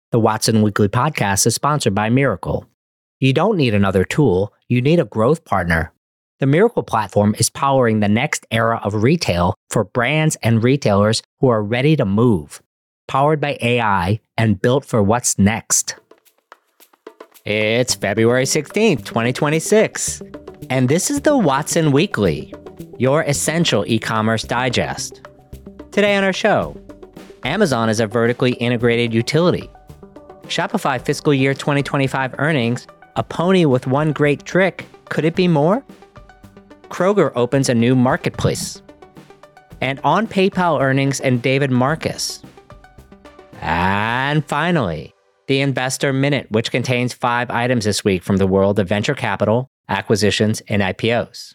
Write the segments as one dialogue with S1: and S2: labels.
S1: The Watson Weekly Podcast is sponsored by Miracle. You don't need another tool, you need a growth partner. The Miracle platform is powering the next era of retail for brands and retailers who are ready to move. Powered by AI and built for what's next. It's February 16th, 2026, and this is the Watson Weekly, your essential e-commerce digest. Today on our show, Amazon is a vertically integrated utility. Shopify fiscal year 2025 earnings, a pony with one great trick. Could it be more? Kroger opens a new marketplace. And on PayPal earnings and David Marcus. And finally, the Investor Minute, which contains 5 items this week from the world of venture capital, acquisitions, and IPOs.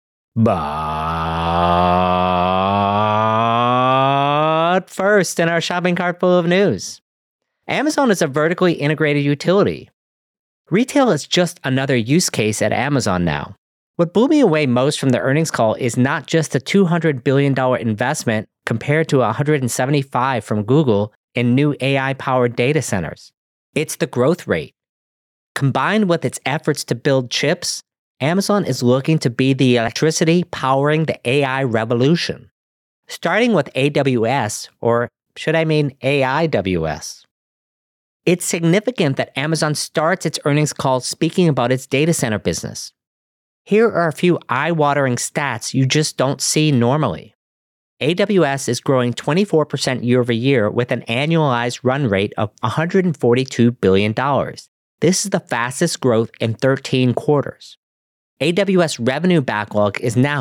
S1: But first, in our shopping cart full of news, Amazon is a vertically integrated utility. Retail is just another use case at Amazon now. What blew me away most from the earnings call is not just the $200 billion investment compared to $175 from Google in new AI-powered data centers. It's the growth rate. Combined with its efforts to build chips, Amazon is looking to be the electricity powering the AI revolution. Starting with AWS, or should I mean AIWS? It's significant that Amazon starts its earnings call speaking about its data center business. Here are a few eye-watering stats you just don't see normally. AWS is growing 24% year over year with an annualized run rate of $142 billion. This is the fastest growth in 13 quarters. AWS revenue backlog is now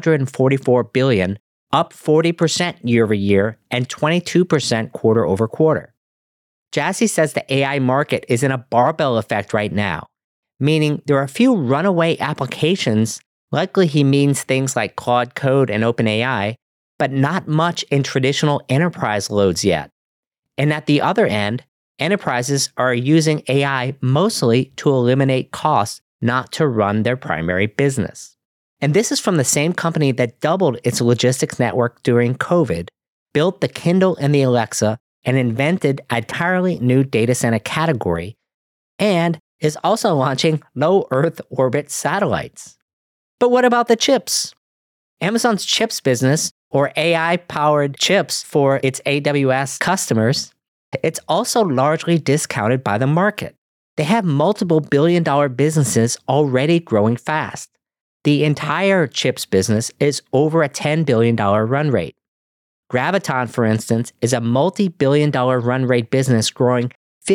S1: $244 billion, up 40% year over year and 22% quarter over quarter. Jassy says the AI market is in a barbell effect right now, meaning there are a few runaway applications, likely he means things like Claude Code and OpenAI, but not much in traditional enterprise loads yet. And at the other end, enterprises are using AI mostly to eliminate costs, not to run their primary business. And this is from the same company that doubled its logistics network during COVID, built the Kindle and the Alexa, and invented an entirely new data center category, and is also launching low Earth orbit satellites. But what about the chips? Amazon's chips business, or AI-powered chips for its AWS customers, it's also largely discounted by the market. They have multiple billion-dollar businesses already growing fast. The entire chips business is over a $10 billion run rate. Graviton, for instance, is a multi-billion-dollar run rate business growing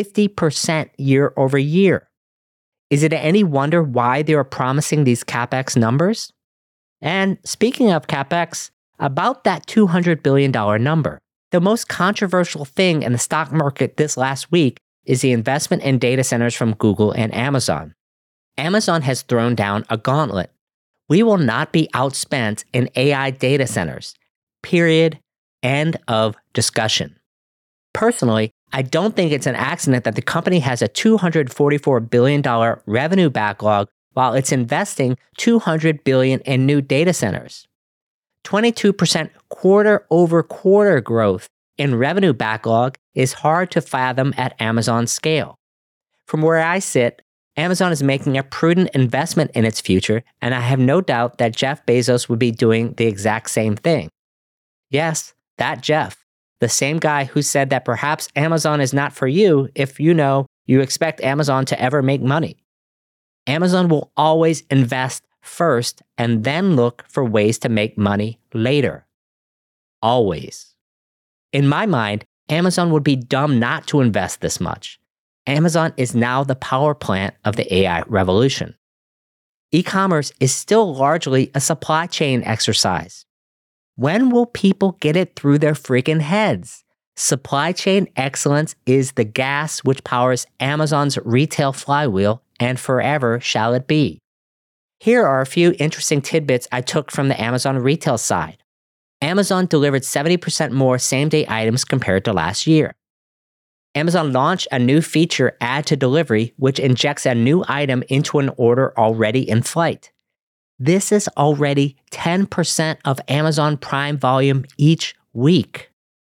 S1: 50% year over year. Is it any wonder why they are promising these CapEx numbers? And speaking of CapEx, about that $200 billion number, the most controversial thing in the stock market this last week is the investment in data centers from Google and Amazon. Amazon has thrown down a gauntlet. We will not be outspent in AI data centers. Period. End of discussion. Personally, I don't think it's an accident that the company has a $244 billion revenue backlog while it's investing $200 billion in new data centers. 22% quarter-over-quarter growth in revenue backlog is hard to fathom at Amazon's scale. From where I sit, Amazon is making a prudent investment in its future, and I have no doubt that Jeff Bezos would be doing the exact same thing. Yes, that Jeff, the same guy who said that perhaps Amazon is not for you if you expect Amazon to ever make money. Amazon will always invest first and then look for ways to make money later. Always. In my mind, Amazon would be dumb not to invest this much. Amazon is now the power plant of the AI revolution. E-commerce is still largely a supply chain exercise. When will people get it through their freaking heads? Supply chain excellence is the gas which powers Amazon's retail flywheel, and forever shall it be. Here are a few interesting tidbits I took from the Amazon retail side. Amazon delivered 70% more same-day items compared to last year. Amazon launched a new feature, Add to Delivery, which injects a new item into an order already in flight. This is already 10% of Amazon Prime volume each week.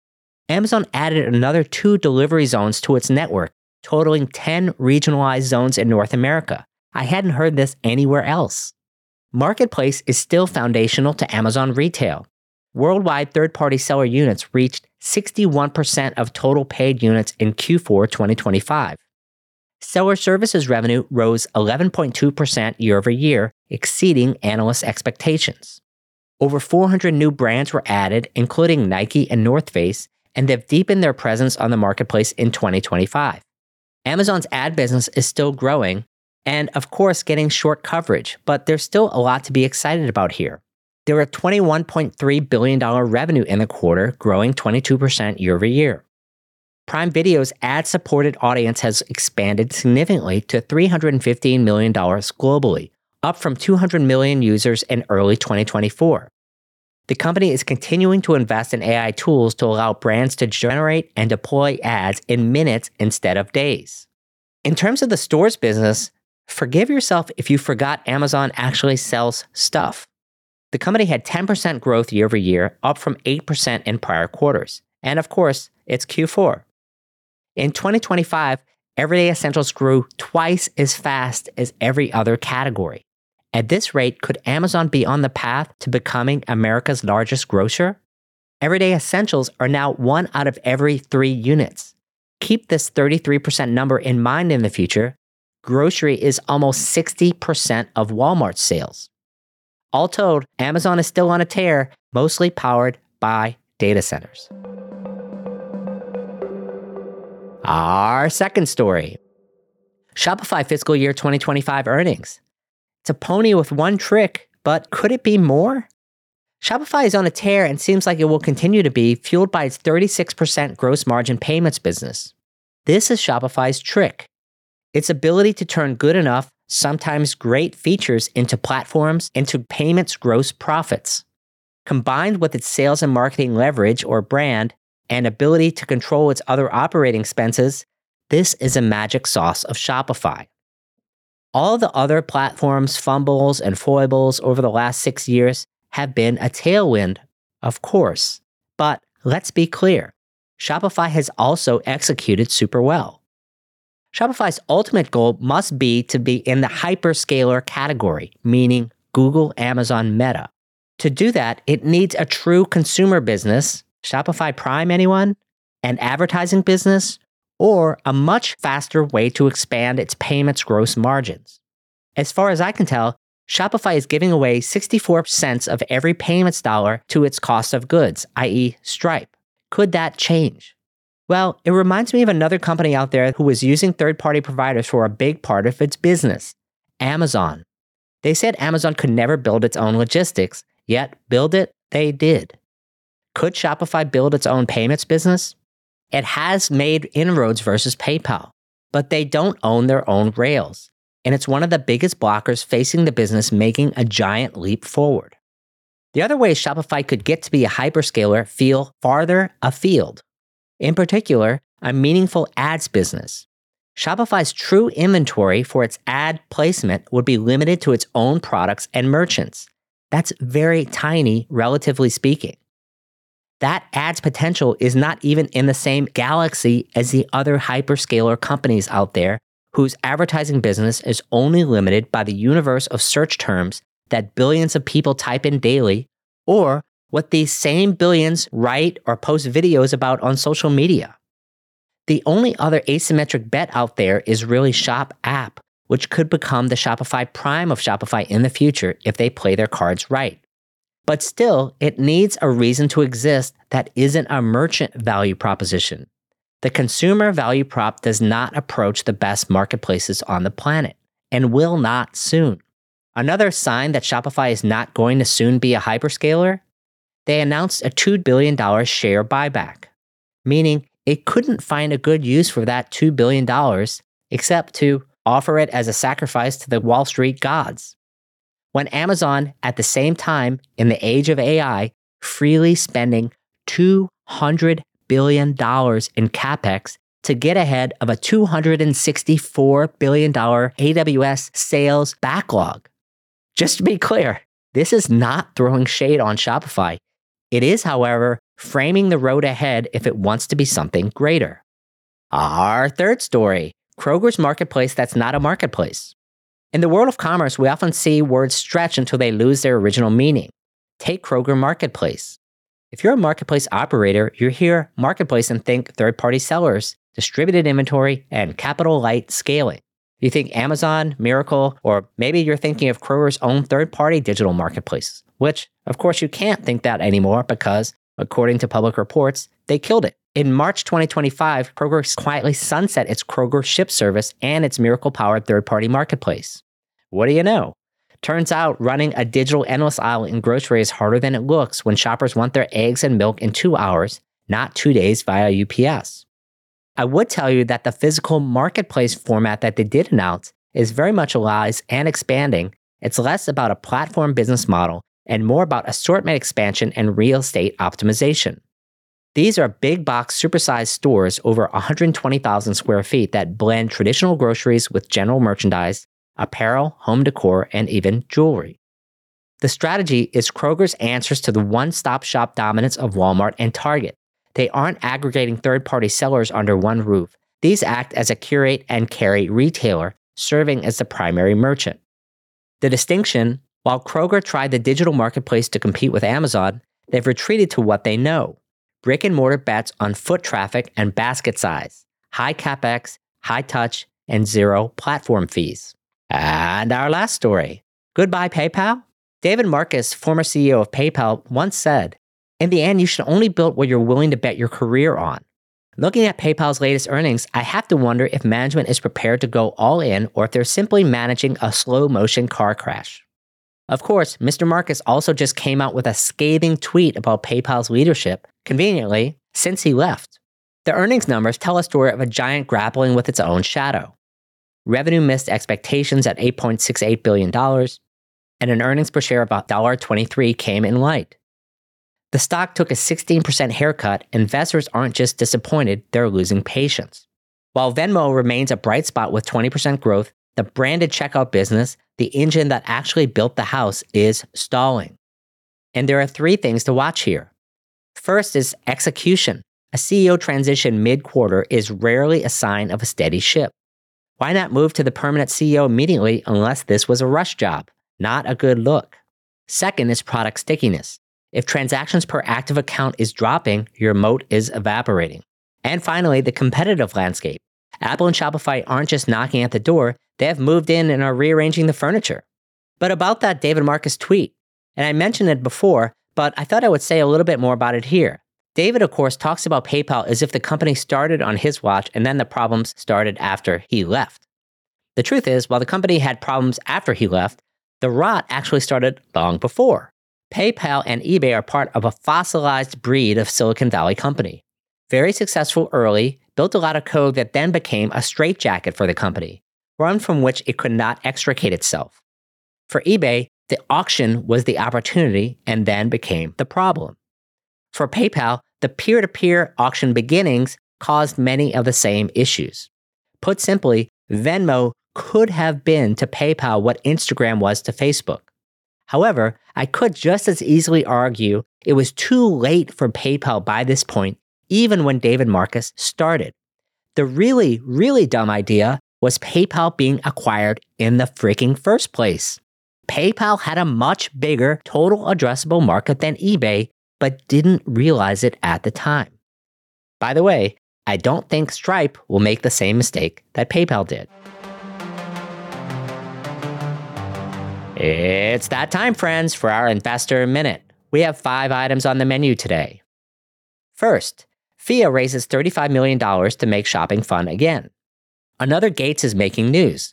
S1: Amazon added another 2 delivery zones to its network, totaling 10 regionalized zones in North America. I hadn't heard this anywhere else. Marketplace is still foundational to Amazon retail. Worldwide third-party seller units reached 61% of total paid units in Q4 2025. Seller services revenue rose 11.2% year over year, exceeding analyst expectations. Over 400 new brands were added, including Nike and North Face, and they've deepened their presence on the marketplace in 2025. Amazon's ad business is still growing and, of course, getting short coverage, but there's still a lot to be excited about here. There were $21.3 billion revenue in the quarter, growing 22% year over year. Prime Video's ad-supported audience has expanded significantly to $315 million globally, up from 200 million users in early 2024. The company is continuing to invest in AI tools to allow brands to generate and deploy ads in minutes instead of days. In terms of the stores business, forgive yourself if you forgot Amazon actually sells stuff. The company had 10% growth year over year, up from 8% in prior quarters. And of course, it's Q4. In 2025, Everyday Essentials grew twice as fast as every other category. At this rate, could Amazon be on the path to becoming America's largest grocer? Everyday Essentials are now 1 out of every 3 units. Keep this 33% number in mind in the future. Grocery is almost 60% of Walmart's sales. All told, Amazon is still on a tear, mostly powered by data centers. Our second story. Shopify fiscal year 2025 earnings. It's a pony with one trick, but could it be more? Shopify is on a tear and seems like it will continue to be, fueled by its 36% gross margin payments business. This is Shopify's trick. Its ability to turn good enough, sometimes great features into platforms, into payments gross profits. Combined with its sales and marketing leverage or brand, and ability to control its other operating expenses, this is a magic sauce of Shopify. All the other platforms' fumbles and foibles over the last 6 years have been a tailwind, of course. But let's be clear, Shopify has also executed super well. Shopify's ultimate goal must be to be in the hyperscaler category, meaning Google, Amazon, Meta. To do that, it needs a true consumer business, Shopify Prime anyone, an advertising business, or a much faster way to expand its payments gross margins. As far as I can tell, Shopify is giving away 64 cents of every payments dollar to its cost of goods, i.e. Stripe. Could that change? Well, it reminds me of another company out there who was using third-party providers for a big part of its business, Amazon. They said Amazon could never build its own logistics, yet build it they did. Could Shopify build its own payments business? It has made inroads versus PayPal, but they don't own their own rails, and it's one of the biggest blockers facing the business making a giant leap forward. The other way Shopify could get to be a hyperscaler feel farther afield. In particular, a meaningful ads business. Shopify's true inventory for its ad placement would be limited to its own products and merchants. That's very tiny, relatively speaking. That ads potential is not even in the same galaxy as the other hyperscaler companies out there whose advertising business is only limited by the universe of search terms that billions of people type in daily, or what these same billions write or post videos about on social media. The only other asymmetric bet out there is really Shop App, which could become the Shopify Prime of Shopify in the future if they play their cards right. But still, it needs a reason to exist that isn't a merchant value proposition. The consumer value prop does not approach the best marketplaces on the planet, and will not soon. Another sign that Shopify is not going to soon be a hyperscaler? They announced a $2 billion share buyback, meaning it couldn't find a good use for that $2 billion except to offer it as a sacrifice to the Wall Street gods. When Amazon, at the same time, in the age of AI, freely spending $200 billion in CapEx to get ahead of a $264 billion AWS sales backlog. Just to be clear, this is not throwing shade on Shopify. It is, however, framing the road ahead if it wants to be something greater. Our third story, Kroger's marketplace that's not a marketplace. In the world of commerce, we often see words stretch until they lose their original meaning. Take Kroger Marketplace. If you're a marketplace operator, you hear marketplace and think third-party sellers, distributed inventory, and capital-light scaling. You think Amazon, Miracle, or maybe you're thinking of Kroger's own third-party digital marketplace, which, of course, you can't think that anymore because, according to public reports, they killed it. In March 2025, Kroger quietly sunset its Kroger Ship service and its Miracle-powered third-party marketplace. What do you know? Turns out running a digital endless aisle in grocery is harder than it looks when shoppers want their eggs and milk in 2 hours, not 2 days via UPS. I would tell you that the physical marketplace format that they did announce is very much alive and expanding. It's less about a platform business model and more about assortment expansion and real estate optimization. These are big box supersized stores over 120,000 square feet that blend traditional groceries with general merchandise, apparel, home decor, and even jewelry. The strategy is Kroger's answers to the one-stop shop dominance of Walmart and Target. They aren't aggregating third-party sellers under one roof. These act as a curate and carry retailer, serving as the primary merchant. The distinction, while Kroger tried the digital marketplace to compete with Amazon, they've retreated to what they know. Brick-and-mortar bets on foot traffic and basket size, high capex, high touch, and zero platform fees. And our last story, goodbye PayPal? David Marcus, former CEO of PayPal, once said, "In the end, you should only build what you're willing to bet your career on." Looking at PayPal's latest earnings, I have to wonder if management is prepared to go all in or if they're simply managing a slow-motion car crash. Of course, Mr. Marcus also just came out with a scathing tweet about PayPal's leadership, conveniently, since he left. The earnings numbers tell a story of a giant grappling with its own shadow. Revenue missed expectations at $8.68 billion, and an earnings per share of $1.23 came in light. The stock took a 16% haircut. Investors aren't just disappointed, they're losing patience. While Venmo remains a bright spot with 20% growth, the branded checkout business, the engine that actually built the house, is stalling. And there are 3 things to watch here. First is execution. A CEO transition mid-quarter is rarely a sign of a steady ship. Why not move to the permanent CEO immediately unless this was a rush job? Not a good look. Second is product stickiness. If transactions per active account is dropping, your moat is evaporating. And finally, the competitive landscape. Apple and Shopify aren't just knocking at the door, they have moved in and are rearranging the furniture. But about that David Marcus tweet, and I mentioned it before, but I thought I would say a little bit more about it here. David, of course, talks about PayPal as if the company started on his watch and then the problems started after he left. The truth is, while the company had problems after he left, the rot actually started long before. PayPal and eBay are part of a fossilized breed of Silicon Valley company. Very successful early, built a lot of code that then became a straitjacket for the company, one from which it could not extricate itself. For eBay, the auction was the opportunity and then became the problem. For PayPal, the peer-to-peer auction beginnings caused many of the same issues. Put simply, Venmo could have been to PayPal what Instagram was to Facebook. However, I could just as easily argue it was too late for PayPal by this point, even when David Marcus started. The really, really dumb idea was PayPal being acquired in the freaking first place. PayPal had a much bigger total addressable market than eBay, but didn't realize it at the time. By the way, I don't think Stripe will make the same mistake that PayPal did. It's that time, friends, for our Investor Minute. We have 5 items on the menu today. First, FIA raises $35 million to make shopping fun again. Another Gates is making news.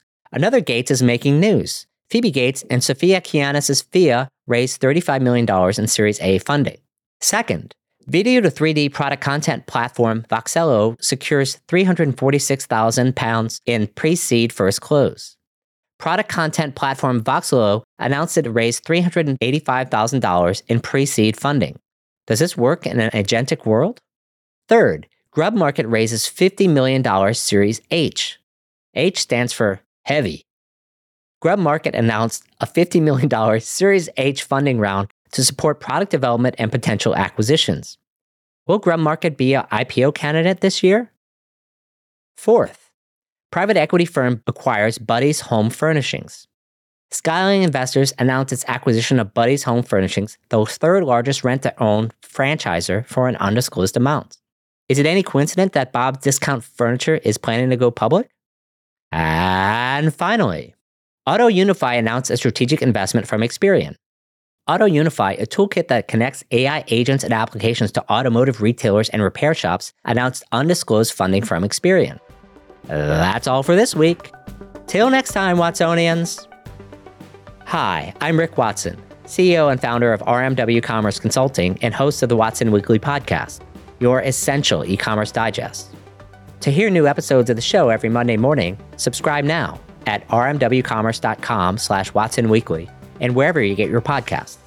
S1: Phoebe Gates and Sophia Kianis' FIA raised $35 million in Series A funding. Second, video to 3D product content platform Voxello secures £346,000 in pre-seed first close. Product content platform Voxello announced it raised $385,000 in pre-seed funding. Does this work in an agentic world? Third, GrubMarket raises $50 million Series H. H stands for heavy. GrubMarket announced a $50 million Series H funding round to support product development and potential acquisitions. Will Grub Market be an IPO candidate this year? Fourth, private equity firm acquires Buddy's Home Furnishings. Skyline Investors announced its acquisition of Buddy's Home Furnishings, the third largest rent-to-own franchisor, for an undisclosed amount. Is it any coincidence that Bob's Discount Furniture is planning to go public? And finally, AutoUnify announced a strategic investment from Experian. AutoUnify, a toolkit that connects AI agents and applications to automotive retailers and repair shops, announced undisclosed funding from Experian. That's all for this week. Till next time, Watsonians. Hi, I'm Rick Watson, CEO and founder of RMW Commerce Consulting and host of the Watson Weekly Podcast, your essential e-commerce digest. To hear new episodes of the show every Monday morning, subscribe now at rmwcommerce.com/WatsonWeekly and wherever you get your podcasts.